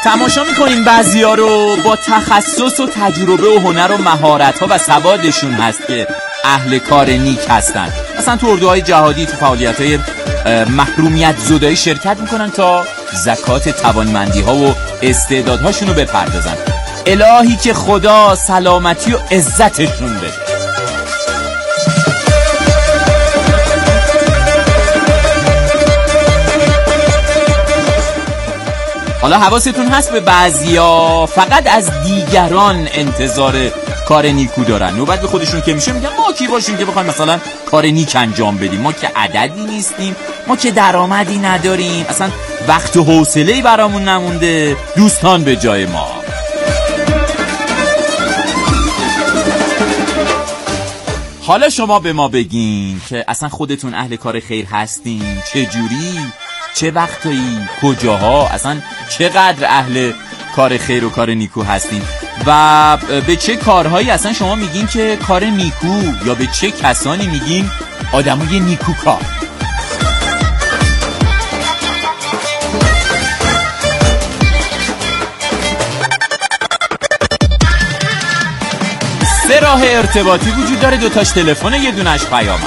تماشا میکنین بعضیا رو با تخصص و تجربه و هنر و مهارت‌ها و سوادشون هست که اهل کار نیک هستن. مثلا تو اردوهای جهادی تو فعالیت‌های محرومیت زدایی شرکت میکنن تا زکات توانمندی‌ها و استعدادهاشون رو بپردازن. الهی که خدا سلامتی و عزتشون بده. حالا حواستون هست به بعضیا فقط از دیگران انتظار کار نیکو دارن، نوبت به خودشون که میشه میگن ما کی باشیم که بخوایم مثلا کار نیک انجام بدیم، ما که عددی نیستیم، ما که درآمدی نداریم، اصلا وقت و حوصله‌ای برامون نمونده، دوستان به جای ما. حالا شما به ما بگین که اصلا خودتون اهل کار خیر هستین؟ چه جوری؟ چه وقتایی؟ کجاها؟ اصلا چقدر اهل کار خیر و کار نیکو هستین؟ و به چه کارهایی اصلا شما میگین که کار نیکو، یا به چه کسانی میگین آدمای نیکو کار؟ سه راه ارتباطی وجود داره، دوتاش تلفن، یه دونش پیامه.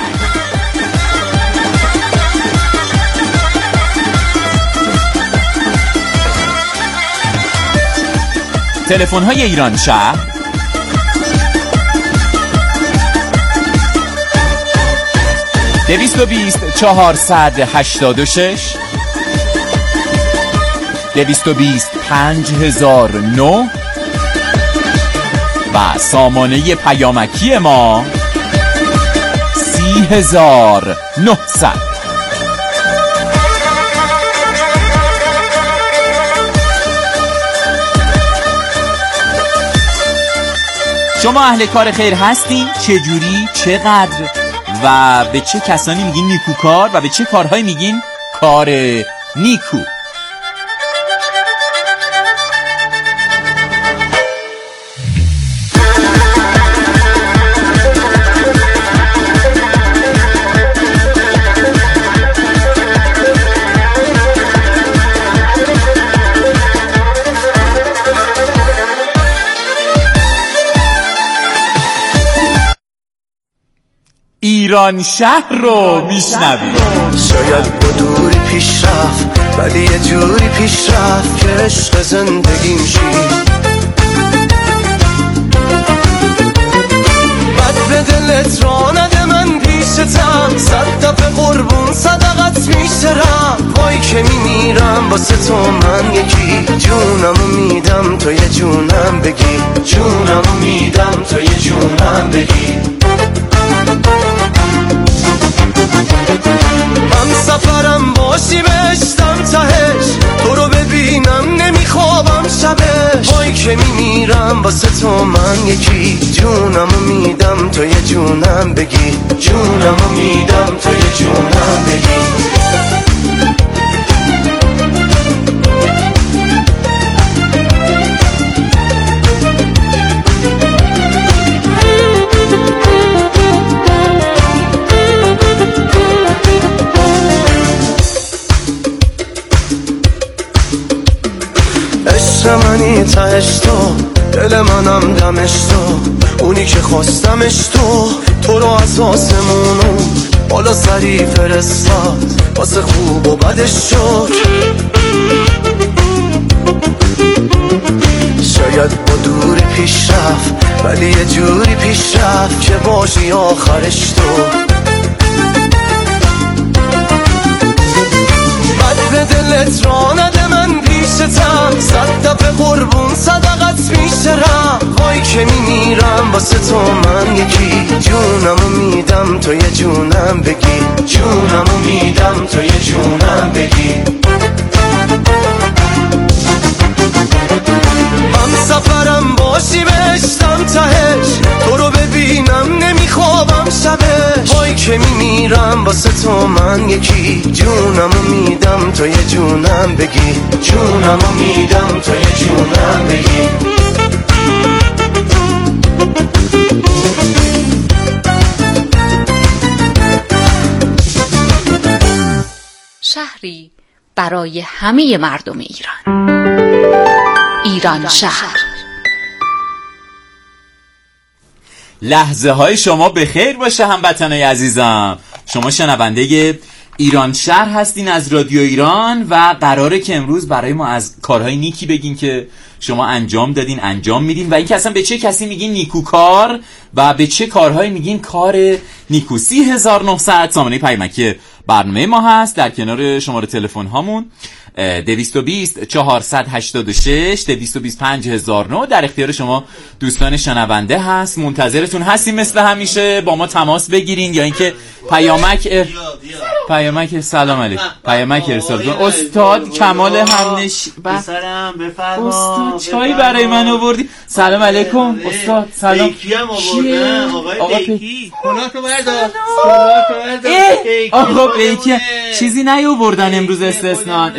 تلفن های ایران شهر 220 486 220 5009 و سامانه پیامکی ما 30900. شما اهل کار خیر هستین؟ چجوری؟ چقدر؟ و به چه کسانی میگین نیکوکار و به چه کارهایی میگین کار نیکو؟ ایران شهر رو میشنوید. شاید با دوری پیش رفت ولی یه جوری پیش رفت که عشق زندگیم شی. بد به دلت را نده من پیشتم، 100 دفعه قربون صدقت میشترم. وای که میمیرم واسه تو من یکی، جونمو میدم تو یه جونم بگی، جونمو میدم تو یه جونم بگی. من سفرم باشی بشتم تهش، تو رو ببینم نمیخوابم شبش. وای که میمیرم واسه تو من یکی، جونمو میدم تو یه جونم بگی، جونمو میدم تو یه جونم بگی. منی تهش تو، دل منم دمش تو، اونی که خواستمش تو رو از آسمونو بالا سری فرستاد، واسه خوب و بدش شد. شاید با دوری پیش رفت ولی یه جوری پیش رفت که باشی آخرش تو. بد به دلت را نده من پیشتم، 100 دفعه قربون صدقت میشترم. وای که میمیرم واسه تو من یکی، جونمو میدم تو یه جونم بگی، جونمو میدم تو یه جونم بگی. من سفرم باشی بشتم تهش، تو رو ببینم نمیخوابم شبش. وای که میمیرم واسه تو من یکی، جونمو میدم تو یه جونم بگی، جونمو میدم تو یه جونم بگی. شهری برای همه مردم ایران. ایران شهر. لحظه های شما بخیر باشه هموطنای عزیزم. شما شنونده ایران شهر هستین از رادیو ایران و قراره که امروز برای ما از کارهای نیکی بگین که شما انجام دادین، انجام میدین و اینکه اصلا به چه کسی میگین نیکوکار و به چه کارهایی میگین کار نیکو. 3900 سامانه پیامکی برنامه ما هست. در کنار شماره تلفن هامون 220 486 225 1009 در اختیار شما دوستان شنونده هست. منتظرتون هستیم مثل همیشه، با ما تماس بگیرین یا اینکه پیامک سلام علیکم پیامک ارسال کن. استاد کمال همنش بسرم بفرما استاد چای برای من آوردی. سلام علیکم استاد. سلام. پیکی هم آوردم آقای پیکی. کلاتو بردار آقا پیکی چیزی نیاوردن امروز استثنان.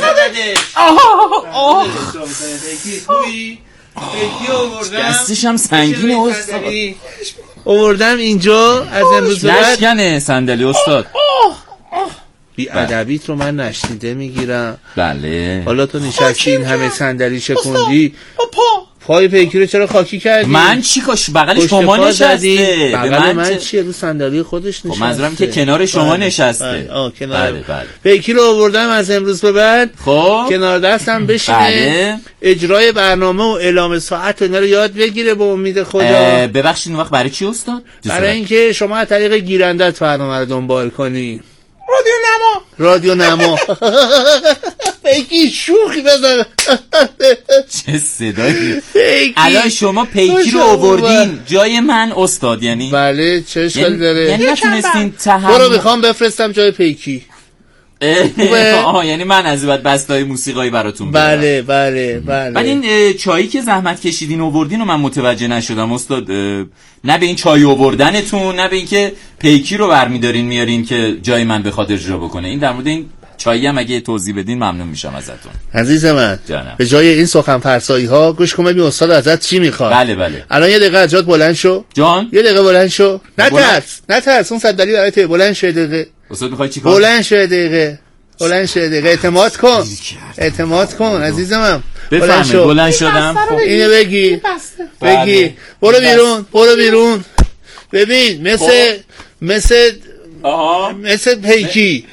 پیکی آوردم دستش هم سنگینه استاد. آوردم اینجا از امروز بعد نشکنه صندلی استاد. بی ادبیت رو من نشنیده میگیرم. بله حالا تو نشستی این همه صندلی شکوندی پای پیکی رو چرا خاکی کردی؟ من چی کاش بغل شما نشسته. بغل من چیه؟ رو صندلی خودش نشسته. منظورم که کنار شما نشسته. کنار. بله. پیکی رو آوردم از امروز به بعد. خب کنار دستم بشینه. اجرای برنامه و اعلام ساعت و اینا رو یاد بگیره به امید خدا. ببخشید اون وقت برای چی استاد؟ برای اینکه شما از طریق گیرندت برنامه رو دنبال کنی. رادیو نما پیکی شوخی بزن. چه صدایی. الان شما پیکی رو آوردین جای من استاد یعنی؟ بله چه اشکالی داره؟ یعنی نتونستین تحمل. برو میخوام بفرستم جای پیکی. یعنی من از بعد بستای موسیقایی براتون بیارم. بله. بعد این چایی که زحمت کشیدین آوردین و من متوجه نشدم استاد. نه به این چای آوردنتون نه به این که پیکی رو برمیدارین میارین که جای من بخواد اجرا بکنه. این در مورد این چایی هم اگه توضیح بدین ممنون میشم ازتون. عزیز من جانم. به جای این سخن فرسایی ها گوش کن ببین استاد ازت چی میخواد. بله. الان یه دقیقه از جات بلند شو. جان یه دقیقه بلند شو. نترس اون صندلی برات بلند شو دقیقه. استاد میخوای چیکار؟ بلند شو دقیقه. اعتماد کن عزیز من. بلند شدم. اینو بگی برو بیرون. ببین مثل پیکی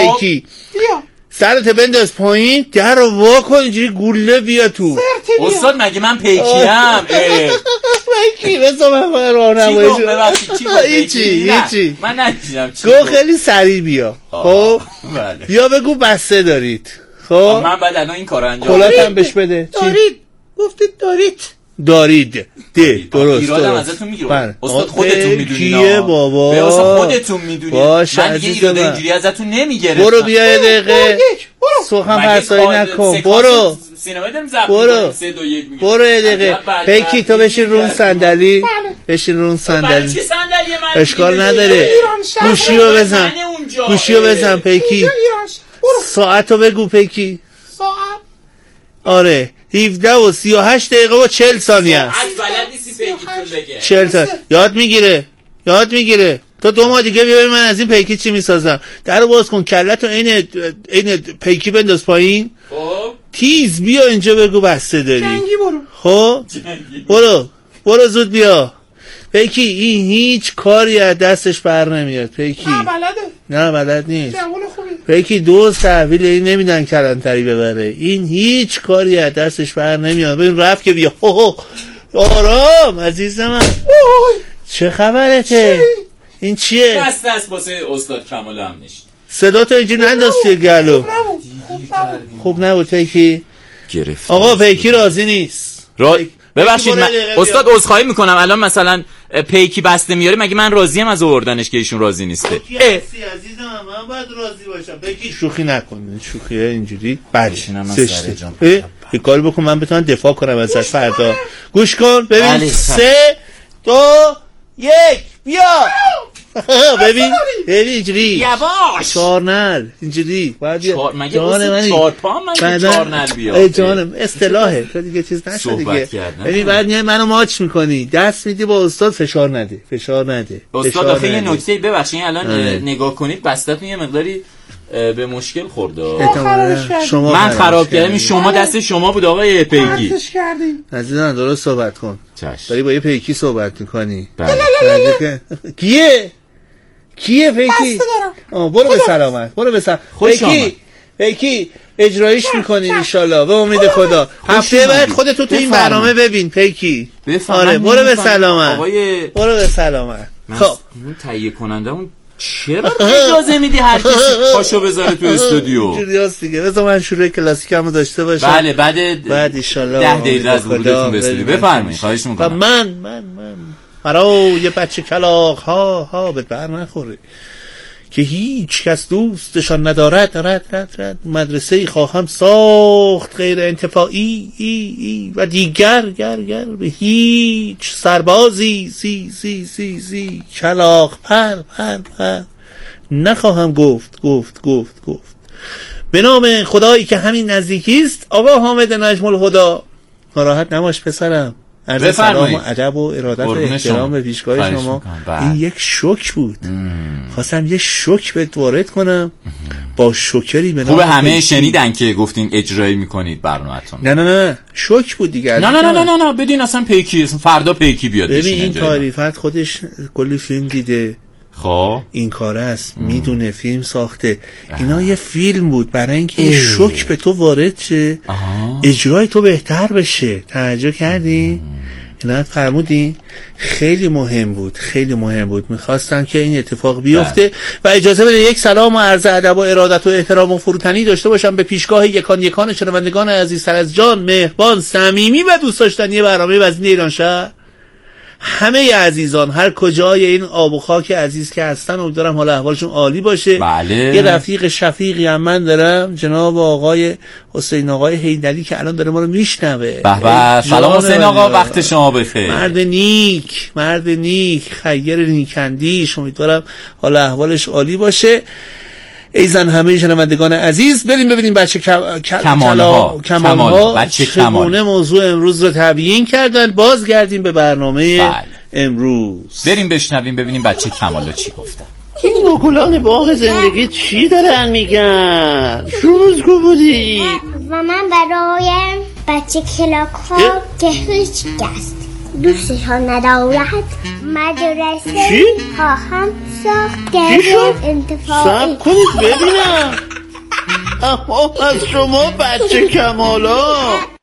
سرت بنداز پایین در رو وا کن اینجوری گوله بیا تو. استاد مگه من پیکیم؟ پیکی بسا من راهنمایی هیچی من نشیدم چی گفت خیلی سریع بیا. خب بیا بگو بسته دارید. خب من بعد الان این کارو انجام کلاتم بهش بده. گفتید دارید درست. ایرادم ازتون میگیره استاد خودتون میدونین. کیه بابا؟ به استاد خودتون میدونین. من دیگه ایراد اینجوری ازتون نمیگیرم. برو بیا یه دقیقه سخن فرسایی نکن. برو سینما داریم ضبط 3 2 1 میگم. برو یه دقیقه پیکی تو بشین رو صندلی. اشکال نداره. گوشیو بزن پیکی. ساعتو بگو پیکی. آره 17 و 38 دقیقه و 40 ثانیه است. از بلد نیستی پیکیتون بگه. 40 ثانیه یاد میگیره. تو 2 ماه دیگه بیا من از این پیکی چی میسازم. درو باز کن کلتو این پیکی بنداز پایین. خب تیز بیا اینجا بگو بسته داری. جنگی برو. خب برو زود بیا. پیکی این هیچ کاری از دستش بر نمیاد. پیکی نه بلد نیست. پیکی دوست تحویل این نمیدن کلانتری ببره. این هیچ کاری از دستش بر نمیاد. ببین رفت که بیا. آرام عزیز من. چه خبرته؟ این چیه؟ بسته است واسه استاد کمال همنش. صدا تو اینجوری ننداز توی گلو. خوب نبود پیکی. گرفت. آقا پیکی راضی نیست. ببخشید من استاد عذرخواهی میکنم. الان مثلا پیکی بسته میاره مگه من راضیم از آوردنش که ایشون راضی نیسته؟ عزیزم من باید راضی باشم. پیکی شوخی نکن. شوخی اینجوری بشینم من سر جام. یه کاری بکن من بتونم دفاع کنم ازش فردا. گوش کن ببین 3 2 1 بیا. ببین اینجوری یواش 4 نر اینجوری باید جان 4 پا من 4 نر بیا. جانم اصطلاحه تو دیگه چیز نشه دیگه. ببین بعد منو ماچ میکنی دست میدی با استاد فشار نده. استاد آخه یه نکته ببخشید الان نگاه کنید بستتون یه مقداری به مشکل خورد. من خراب کردم، شما دست شما بود آقای پیکی. عزیزان درست صحبت کن. داری با یه پیکی صحبت میکنی. کیه پیکی؟ برو به سلامت. پیکی اجرایش میکنی انشالله به امید خدا. هفته بعد خودتو تو این برنامه ببین پیکی. آره برو به سلامت. برو به سلامت. خب اون تهیه کننده اون چرا اجازه میدی هر کسی پاشو بذاره تو استودیو؟ اینجوریاست دیگه. بذار من شروع کلاسیکمو داشته باشم. بله بعد ان شاءالله 10 دقیقه از ورودتون به استودیو بفرمایید. خواهش میکنم. من برای بچه کلاغ ها به بر نخوره که هیچ کس دوستشان ندارد. رد مدرسه خواهم ساخت غیر انتفاعی و دیگر به هیچ سربازی سی کلاغ پر نخواهم گفت. به نام خدایی که همین نزدیکیست. آقا حامد نجم الهدی، ناراحت نباش پسرم. عرض سلام و ادب و ارادت و احترام به پیشگاه شما. این یک شوک بود. خواستم یه شوک بهت وارد کنم با شوکری به نام. خوبه همه شنیدن که گفتین اجرایی میکنید برنامه‌تون. نه شوک بود دیگه. نه بدین اصلا پیکی فردا پیکی بیاد. ببین این تعریفت خودش کلی فیلم دیده. خب این کاره است، میدونه، فیلم ساخته. اینا یه فیلم بود برای اینکه یه شوک به تو وارد شه، اجرای تو بهتر بشه. توجه کردی؟ اینا فرمودی؟ خیلی مهم بود. میخواستم که این اتفاق بیفته و اجازه بده یک سلام و عرض ادب و ارادت و احترام و فروتنی داشته باشم به پیشگاه یکان شنوندگان عزیزتر از جان، مهربان، صمیمی و دوست داشتنی برنامه وزین ایران شهر. همه عزیزان هر کجای این آب و خاک عزیز که هستن، امیدوارم حال احوالشون عالی باشه. بله. یه رفیق شفیقی هم من دارم، جناب آقای حسین آقای حیدری که الان داره ما رو میشنوه. به سلام حسین آقا، وقت شما بخیر. مرد نیک خیر نیکندیش، امیدوارم حال احوالش عالی باشه. ایزن همه شنوندگان عزیز، بریم ببینیم بچه کمالها چگونه موضوع امروز رو تبیین کردن. بازگردیم به برنامه امروز. بریم بشنویم ببینیم بچه کمالها چی گفتن. این مگلان باغ زندگی چی دارن میگن؟ شروزگو بودی و من برای بچه کلاک ها که هیچ کس دوستشان ندارد مدرسه خواهم ساخت غیر انتفاعی. سب کنید ببینم. اما از شما بچه کمالا.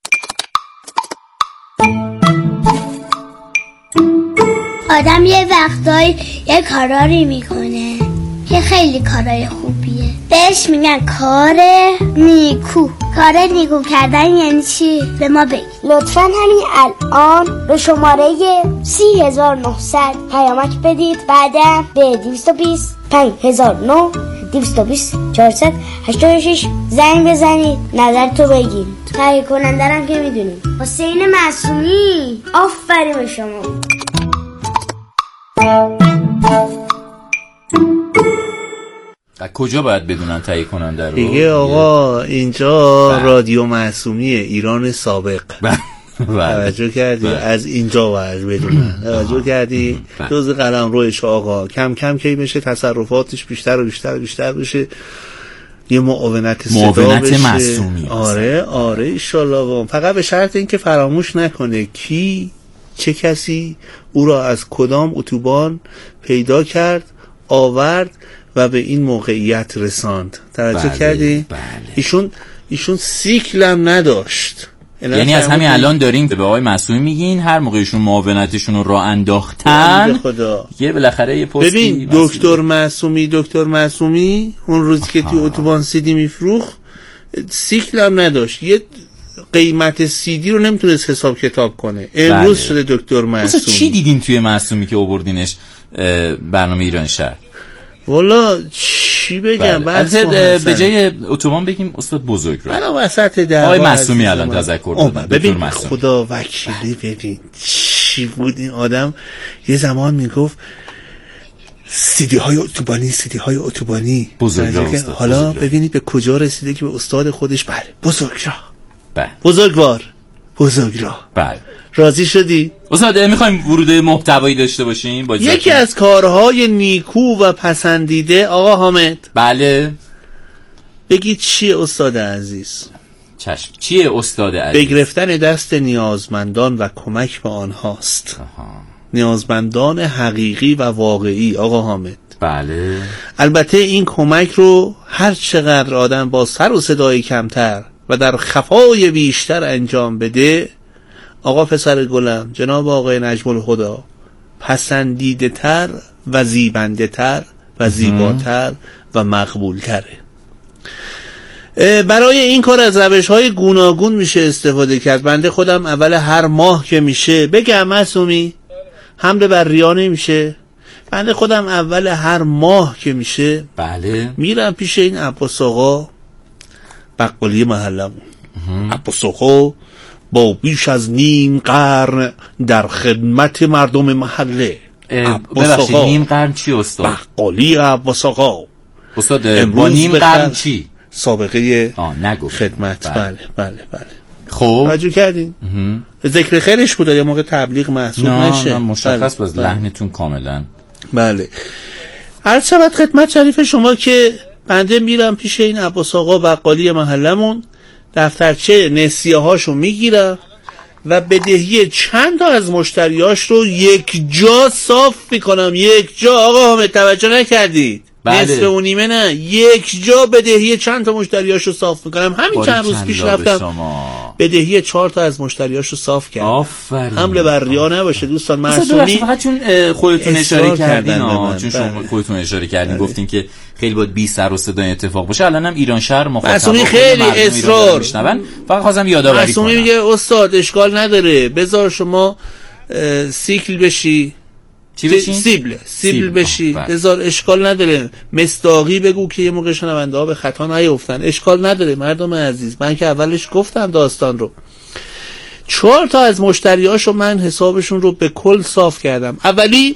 آدم یه وقتایی یه کارایی میکنه که خیلی کارای خوبیه، بهش میگن کار نیکو. کار نیکو کردن یعنی چی؟ به ما بگید لطفا. همین الان به شماره 30900 پیامک بدید، بعدم به 220 5009 220 486 زنگ بزنید، نظرتو بگید. تهیه کنندرم که میدونید حسین معصومی. آفرین به شما. کجا باید بدونن تهیه کننده رو؟ دیگه آقا اینجا رادیو معصومیه، ایران سابق. توجه کردی؟ از اینجا باید بدونن. توجه کردی؟ جز قلم رویش آقا کم کم کی بشه تصرفاتش بیشتر و بیشتر بشه، یه معاونت معصومی. آره انشالله. فقط به شرط اینکه فراموش نکنه کی چه کسی او را از کدام اتوبان پیدا کرد، آورد و به این موقعیت رساند. توجه کردی؟ ایشون سیکل هم نداشت. یعنی از همین الان داریم به آقای معصومی میگین هر موقع ایشون معاونتشون رو راه انداختن یه بالاخره یه پستی. ببین دکتر معصومی اون روزی که توی اتوبان سیدی میفروخت سیکل هم نداشت، یه قیمت سیدی رو نمیتونست حساب کتاب کنه. امروز شده دکتر معصومی. چی دیدین توی معصومی که آوردینش برنامه ایران شهر؟ والا چی بگم؟ به جای اتوبان بگیم استاد بزرگراه. الان وسط در آقای معصومی الان تذکر دادن. ببین خدا وکیلی، ببین چی بود این آدم. یه زمان میگفت سیدی های اتوبانی بزرگراه. حالا ببینید به کجا رسیده که به استاد خودش بزرگراه. بزرگراه. بله. راضی شدی؟ استاد میخوایم ورود محتوایی داشته باشیم با یکی از کارهای نیکو و پسندیده آقا حامد. بله. بگید چیه استاد عزیز؟ چشم. چیه استاد عزیز؟ بگرفتن دست نیازمندان و کمک به آنهاست. نیازمندان حقیقی و واقعی آقا حامد. بله. البته این کمک رو هر چقدر آدم با سر و صدای کمتر و در خفای بیشتر انجام بده، آقا پسر گلم، جناب آقای نجم الهدی، پسندیده تر و زیبنده تر و زیباتر و مقبول تره. برای این کار از روش‌های گوناگون میشه استفاده کرد. بنده خودم اول هر ماه که میشه، بگم معصومی حمله بر ریا نمیشه، بنده خودم اول هر ماه که میشه بله میرم پیش این عباس آقا بقالی محلمون. عباس آقا با بیش از نیم قرن در خدمت مردم محله. ببخشید نیم قرن چی استاد؟ بقالی عباس آقا استاد با نیم قرن چی؟ سابقه نگفت. خدمت. بله. خب توجه کردین؟ ذکر خیرش بود یه موقع تبلیغ محسوب نشه. نه مشخص باز لحنتون کاملا. بله. عرض شود خدمت شریف شما که بنده میرم پیش این عباس آقا بقالی محلمون، دفترچه نسیه هاشو میگیرم و بدهی چند تا از مشتریاش رو یک جا صاف میکنم. یک جا آقا حامد توجه نکردید؟ بله. نصف و نیمه نه، یک جا بدهی چند تا مشتریاش رو صاف میکنم. همین چند روز پیش رفتم بدهی 4 تا از مشتریاش رو صاف کردم. آفرین. حمله بر ریا نباشه دوستان. معصومی فقط چون خودتون اشاره کردین چون شما خودتون اشاره کردین گفتین که خیلی باید بی سر و صدا اتفاق باشه. الانم ایران شهر مخاطب معصومی خیلی اصرار. فقط خواستم یادآوری کنم. معصومی میگه استاد اشکال نداره، بذار شما سیکل بشی. چی بشین؟ سیبل بشی. بذار اشکال نداره، مصداقی بگو که یه موقع شنونده ها به خطا نیفتن. اشکال نداره مردم عزیز، من که اولش گفتم داستان رو. 4 تا از مشتریاشو من حسابشون رو به کل صاف کردم. اولی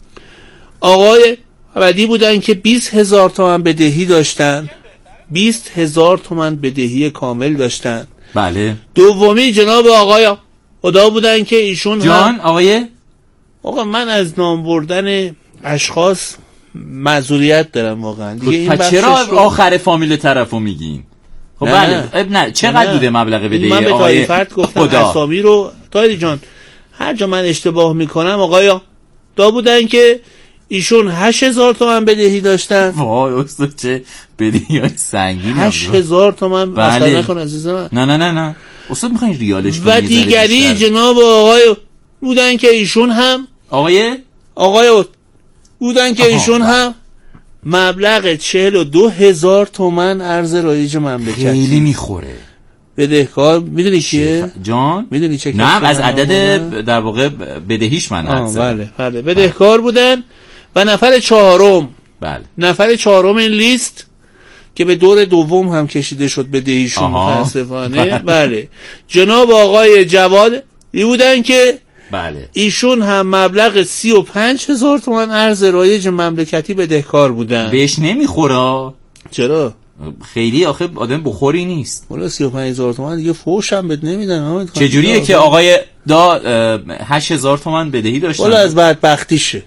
آقای عبدی بودن که 20,000 تومان بدهی داشتن، 20,000 تومان بدهی کامل داشتن. بله. دومی جناب آقای خدا بودن که ایشون جان آقا من از نام بردن اشخاص معذوریت دارم واقعا دیگه. این چرا آخر فامیل طرفو میگین؟ خب نه چقدر بوده مبلغ بدهی؟ من به تایی فرد گفتم اسامی رو. تایری جان هر جا من اشتباه میکنم آقایا دا بودن که ایشون 8,000 تومان بدهی داشتن. وای استاد چه بدهی های سنگین. 8,000 تومان مثلا نکن عزیزم. نه استاد میخواین ریالش و دیگری جناب آقای بودن که ایشون هم آقای بودن که ایشون هم مبلغ 42,000 تومان ارز رایج مملکت. خیلی میخوره. بدهکار میدونی کیه؟ جان میدونی چه؟ نه از عدد در واقع بدهیش من عرض. بله بدهکار بودن. و نفر چهارم نفر چهارم این لیست که به دور دوم هم کشیده شد بدهیشون متاسفانه. بله جناب آقای جواد بودن که بله ایشون هم مبلغ 35,000 تومان ارز رایج مملکتی بدهکار بودن. بهش نمیخوره. چرا؟ خیلی آخه آدم بخوری نیست. والا 35,000 تومان دیگه فوش هم بهت نمیدن. چجوریه که آقای 8,000 تومان بدهی داشتن؟ والا از بدبختیشه.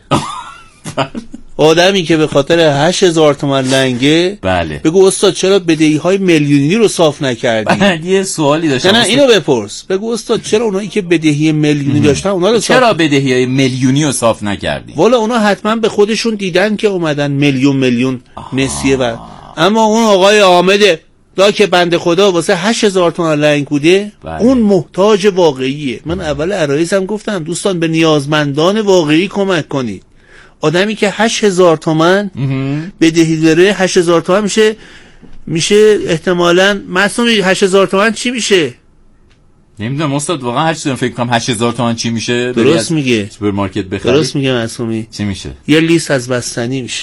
آدمی که به خاطر 8,000 تومان لنگه. بله. بگو استاد چرا بدهی های میلیونی رو صاف نکردی؟ من یه سوالی داشتم. نه اینو بپرس. بگو استاد چرا اونایی که بدهی میلیونی داشتن اونا رو چرا بدهی های میلیونی رو صاف نکردی؟ والا اونا حتما به خودشون دیدن که اومدن میلیون نسیه بر. اما اون آقای حامد دا که بنده خدا واسه 8,000 تومان لنگ بوده. بله. اون محتاج واقعیه. من اول عرایزم گفتم دوستان به نیازمندان واقعی کمک کنید. آدمی که 8,000 تومان بدهی داره 8,000 تومان میشه احتمالاً معصومی 8,000 تومان چی میشه؟ نمیدونم استاد واقعا هر چیزی فکر کنم 8,000 تومان چی میشه؟ درست میگه. سوپرمارکت بخری. درست میگه معصومی. چی میشه؟ یه لیست از بستنی میشه.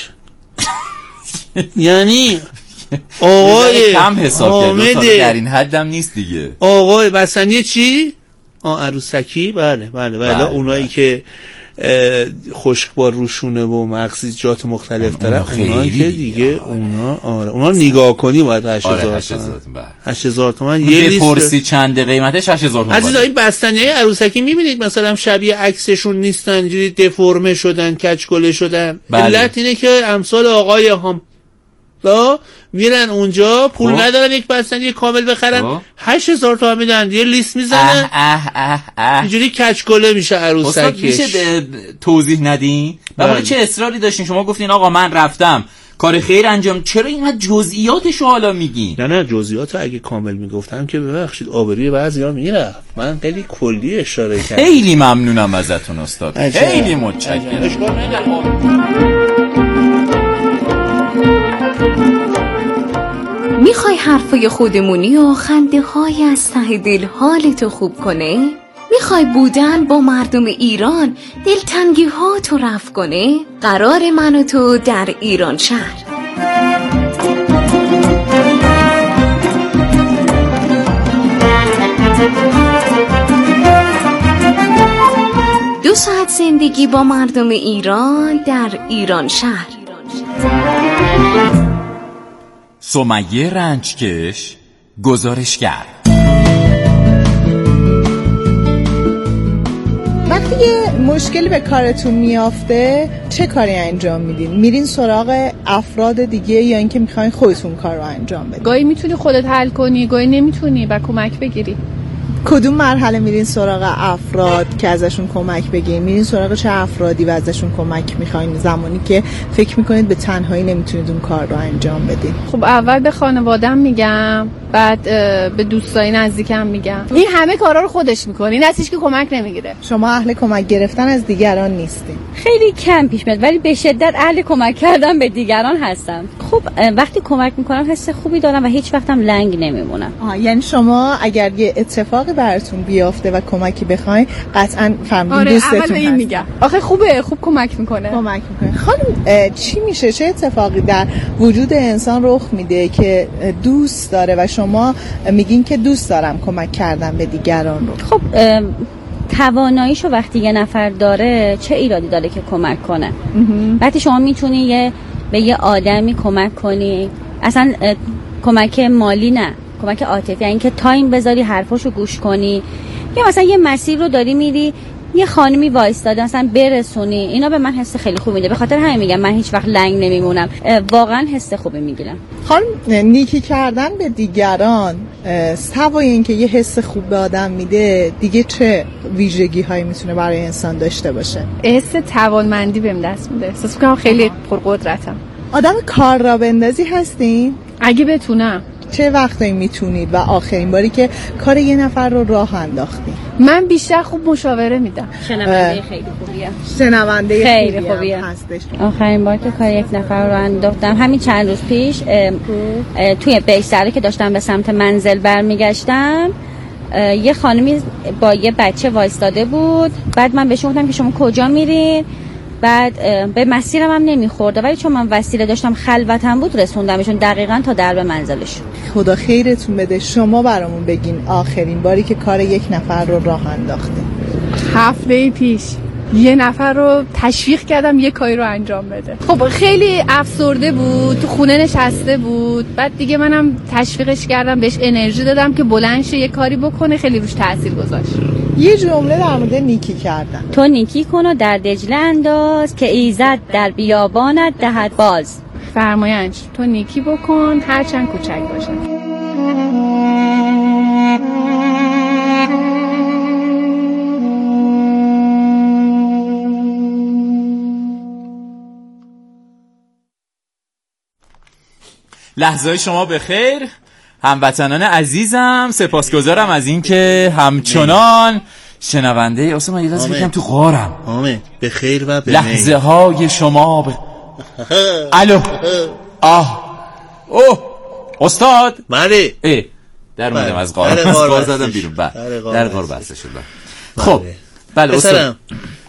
یعنی آقای کم حساب کرده در این حدم نیست دیگه. آقای بستنی چی؟ عروسکی. بله. اونایی که خشکبار روشونه و مغزیجات مختلف دارن اونا که دیگه اونا نگاه کنی باید 8,000 تومان یه لیست. پرسی چنده قیمتش 8,000 تومان. عزیزا این بستنی عروسکی میبینید مثلا شبیه عکسشون نیستن، اینجوری دفرمه شدن، کچکله شدن. علت اینه که امثال آقای هم میرن اونجا پول ندارن یک بستنی کامل بخرن 8000 تومان میدن، یه لیست میزنن اینجوری کچکله میشه عروسکش. میشه توضیح ندین؟ و چه اصراری داشتین؟ شما گفتین آقا من رفتم کار خیر انجام، چرا اینقدر جزئیاتشو حالا میگین؟ نه جزئیاتو اگه کامل میگفتم که ببخشید آبروی بعضیا میرفت. من خیلی کلی اشاره کردم. خیلی ممنونم ازتون استاد، خیلی متشکرم. میخوای حرفای خودمونی و خنده های از ته دل حالتو خوب کنه؟ میخوای بودن با مردم ایران دلتنگی ها تو رفع کنه؟ قرار من و تو در ایران شهر. دو ساعت زندگی با مردم ایران در ایران شهر. سمیه رنجکش گزارشگر. وقتی یه مشکلی به کارتون میافته چه کاری انجام میدین؟ میرین سراغ افراد دیگه یا اینکه میخواین خودتون کار رو انجام بدین؟ گاهی میتونی خودت حل کنی، گاهی نمیتونی و کمک بگیری. کدوم مرحله میرین سراغ افراد که ازشون کمک بگیرین؟ میرین سراغ چه افرادی و ازشون کمک میخواین زمانی که فکر میکنید به تنهایی نمیتونید اون کار رو انجام بدین؟ خب اول به خانوادم میگم، بعد به دوستای نزدیکم میگم. این همه کارا رو خودش میکنه، این هستش که کمک نمیگیره. شما اهل کمک گرفتن از دیگران نیستین؟ خیلی کم پیش میاد ولی به شدت اهل کمک کردن به دیگران هستم. خب وقتی کمک میکنم حس خوبی دارم و هیچ وقتم لنگ نمیمونم. یعنی شما اگر یه اتفاقی براتون بیافته و کمکی بخواید قطعا فهمیدین دوستتون هست. این میگم آخه خوبه، خوب کمک میکنه. خانم چی میشه، چه اتفاقی در وجود انسان رخ میده که دوست داره و شما میگین که دوست دارم کمک کردن به دیگران رو؟ خب تواناییشو وقتی یه نفر داره چه ایرادی داره که کمک کنه؟ وقتی شما میتونی به یه آدمی کمک کنی، اصلا کمک مالی نه، کمک عاطفی، یعنی که تایم بذاری حرفاشو گوش کنی، یا مثلا یه مسیر رو داری میری یه خانمی وایستاده مثلا برسونی، اینا به من حس خیلی خوب میده. به خاطر همین میگم من هیچ وقت لنگ نمیمونم، واقعا حس خوبی میگیرم. خانم نیکی کردن به دیگران سوای این که یه حس خوب به آدم میده دیگه چه ویژگی هایی میتونه برای انسان داشته باشه؟ حس توانمندی بهم دست میده، احساس میکنم خیلی پرقدرتم. آدم کار را بندازی هستین؟ اگه بتونم. چه وقتی میتونید و آخرین باری که کار یه نفر رو راه انداختین؟ من بیشتر خوب مشاوره میدم. شنونده خیلی خوبیه. شنونده خیلی خوبیه هستش. آخرین بار که کار یک نفر رو انداختم همین چند روز پیش توی بیستره که داشتم به سمت منزل برمیگشتم، یه خانمی با یه بچه وایستاده بود. بعد من بهش گفتم که شما کجا میرین؟ بعد به مسیرم هم نمیخورده ولی چون من وسیله داشتم خلوتم بود رسوندمشون دقیقاً تا درب منزلشون. خدا خیرتون بده. شما برامون بگین آخرین باری که کار یک نفر رو راه انداختین. هفته پیش یه نفر رو تشویق کردم یه کاری رو انجام بده. خب خیلی افسرده بود، تو خونه نشسته بود. بعد دیگه منم تشویقش کردم، بهش انرژی دادم که بلند شه یه کاری بکنه. خیلی روش تاثیر گذاشت. یه جمله در مورد نیکی کردن. تو نیکی کن و در دجله انداز که ایزد در بیابانت دهد باز. فرمایش تو نیکی بکن هرچند کوچک باشه. لحظه شما بخیر هموطنان عزیزم، سپاسگزارم از این که همچنان شنونده اصلا من یه لحظه بگم تو غارم. آمین بخیر و به لحظه های شما الو اوه استاد بله در اومدم از غار زدم بیرون. در غار بسته شد. خب بله استاد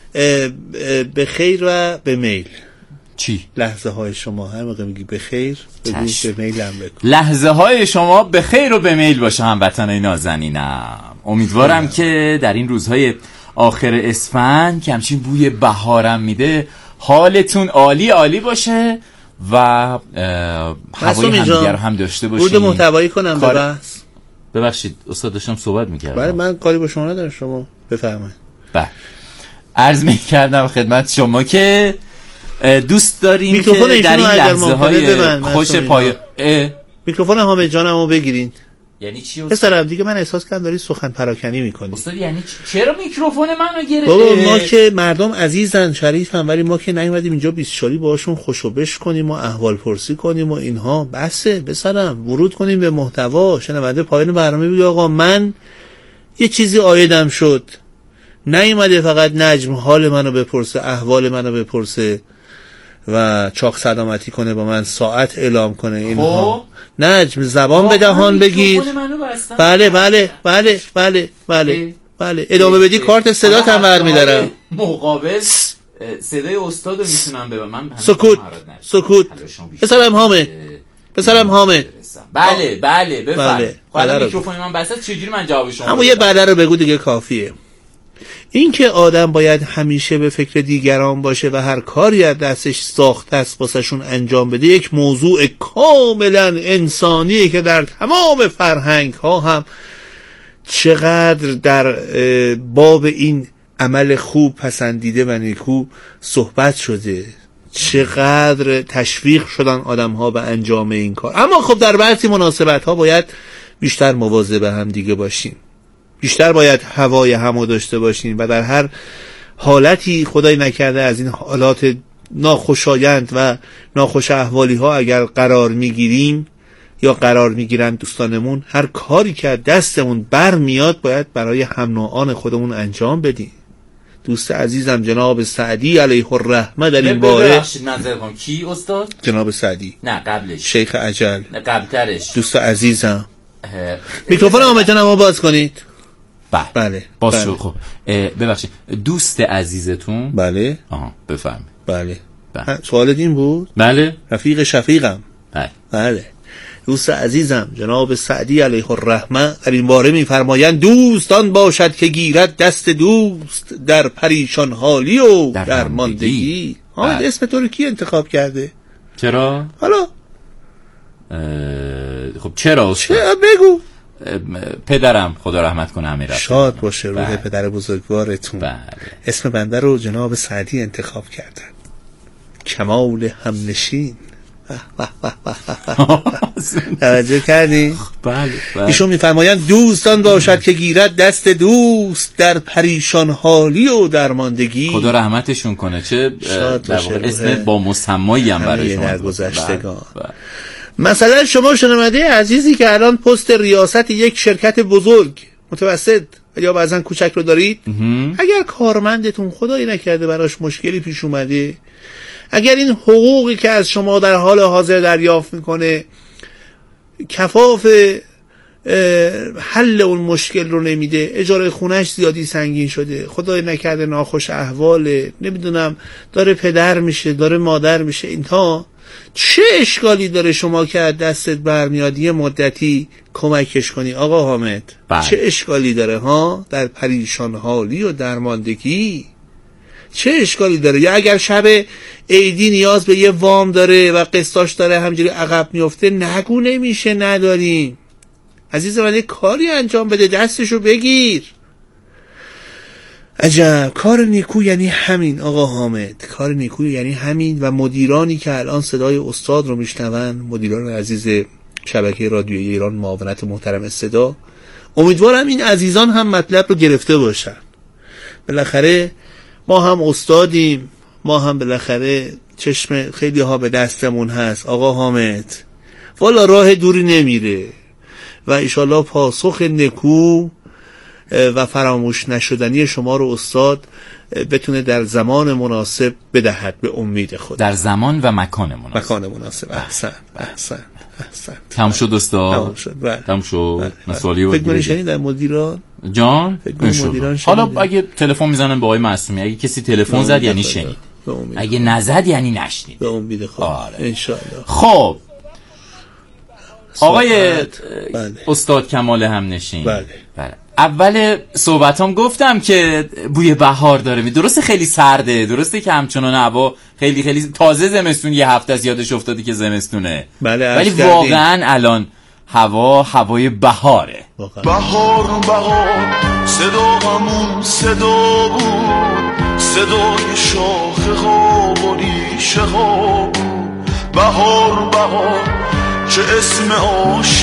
بخیر و به میل. چی؟ لحظه های شما هر موقع میگی بخیر بگو به میل هم بکن. لحظه های شما بخیر و به میل باشه هموطنای نازنینم. امیدوارم که در این روزهای آخر اسفند که همچین بوی بهارم میده حالتون عالی عالی باشه و هوای همدیگر رو هم داشته باشین. بود محتوایی کنم به بحث. ببخشید استاد داشتم صحبت میکردم. بله من کاری با شما ندارم، شما بفرمایید. بله عرض میکردم خدمت شما که دوست داریم که در این لحظه های خوش میکروفون حامد جانمو بگیرین. یعنی چی پسرم دیگه من احساس کردم داری سخن پراکنی میکنی. استاد یعنی چرا میکروفون منو گرفتی؟ بابا ما که مردم عزیزن شریفن، ولی ما که نیومدیم اینجا 24 باهاشون خوشوبش کنیم و احوال پرسی کنیم و اینها. بسه پسرم ورود کنیم به محتوا. شنونده پایان برنامه بگه آقا من یه چیزی عایدم شد، نیومده فقط نجم حال منو بپرسه، احوال منو بپرسه و چاق سلامتی کنه با من، ساعت اعلام کنه اینها. نجم زبان به دهان بگیر. بله بله بله بله بله بله ادامه بدی کارت صدات هم برمی‌دارم. مقابل صدای استادو میتونم ببینم. من سکوت سکوت. پسرم حامد، پسرم حامد. بله بله بفرمایید. حالا میکروفون من بسته چجوری من جواب شما؟ همون یه بله رو بگو دیگه کافیه. این که آدم باید همیشه به فکر دیگران باشه و هر کاری از دستش ساخته است واسهشون انجام بده یک موضوع کاملا انسانیه که در تمام فرهنگ ها هم چقدر در باب این عمل خوب پسندیده و نیکو صحبت شده، چقدر تشویق شدن آدم ها به انجام این کار. اما خب در بعضی مناسبت ها باید بیشتر مواظب هم دیگه باشیم، بیشتر باید هوای همو داشته باشیم و در هر حالتی خدای نکرده از این حالات ناخوشایند و ناخوش احوالی ها اگر قرار میگیریم یا قرار میگیرن دوستانمون، هر کاری که دستمون بر میاد باید برای هم نوعان خودمون انجام بدیم. دوست عزیزم جناب سعدی علیه الرحمه در این باره کی استاد؟ جناب سعدی، نه قبلش شیخ اجل، نه قبلترش. دوست عزیزم میکروفون آمدنمو باز کنید. بله باز شد. خب ببخشید دوست عزیزتون. بله بفرمایید. بله سوالت این بود؟ بله. رفیق شفیقم. بله دوست عزیزم جناب سعدی علیه الرحمه در این باره میفرمایند دوستان باشد که گیرد دست دوست در پریشان حالی و در ماندگی. حامد اسم تو رو کی انتخاب کرده؟ چرا؟ حالا خب چرا بگو. پدرم خدا رحمت کنه امیرعبدالله. شاد باشه روح پدر بزرگوارتون. بله. اسم بنده رو جناب سعدی انتخاب کردن. کمال همنشین. توجه کردی؟ بله. ایشون میفرمایند دوستان باشد که گیرد دست دوست در پریشان حالی و درماندگی. خدا رحمتشون کنه. چه در واقع اسم با مسمایی هم برای شما درگذشتگان. مثلا شما شنونده عزیزی که الان پست ریاست یک شرکت بزرگ متوسط یا بعضا کوچک رو دارید، اگر کارمندتون خدایی نکرده براش مشکلی پیش اومده، اگر این حقوقی که از شما در حال حاضر دریافت میکنه کفاف حل اون مشکل رو نمیده، اجاره خونش زیادی سنگین شده، خدای نکرده ناخوش احواله، نمیدونم داره پدر میشه داره مادر میشه، اینها چه اشکالی داره شما که از دستت برمیاد یه مدتی کمکش کنی؟ آقا حامد چه اشکالی داره ها در پریشان حالی و درماندگی؟ چه اشکالی داره؟ یا اگر شب عیدی نیاز به یه وام داره و قسطاش داره همجوری عقب میفته، نگو نمیشه نداریم. عزیز من کاری انجام بده، دستشو بگیر. عجب کار نیکو یعنی همین آقا حامد، کار نیکو یعنی همین. و مدیرانی که الان صدای استاد رو میشنون، مدیران عزیز شبکه رادیویی ایران معاونت محترم صدا، امیدوارم این عزیزان هم مطلب رو گرفته باشن. بالاخره ما هم استادیم، ما هم بالاخره چشم خیلی ها به دستمون هست. آقا حامد والا راه دوری نمیره و انشالله پاسخ نکو و فراموش نشدنی شما رو استاد بتونه در زمان مناسب بدهد، به امید خود. در زمان و مکان مناسب. مکان مناسب. احسن. تمام شد استاد. تمام شد. مسئولی بود. فکر کنید در مدیران جان حالا اگه تلفن میزنن به آقای معصومی، اگه کسی تلفن زد یعنی شنید، اگه نزد یعنی نشنید. به امید خود ان شاء الله. خب آقای استاد کمال همنشین، بله. اول صحبتام گفتم که بوی بهار داره. درسته خیلی سرده، درسته که همچنان هوا خیلی خیلی تازه زمستون، یه هفته از یادش افتاده که زمستونه، بله، ولی واقعا الان هوای بهاره. بهار صدا همون صدا بود، صدای شاخه ها و ریشه ها. بهار بهار چه اسم عاشق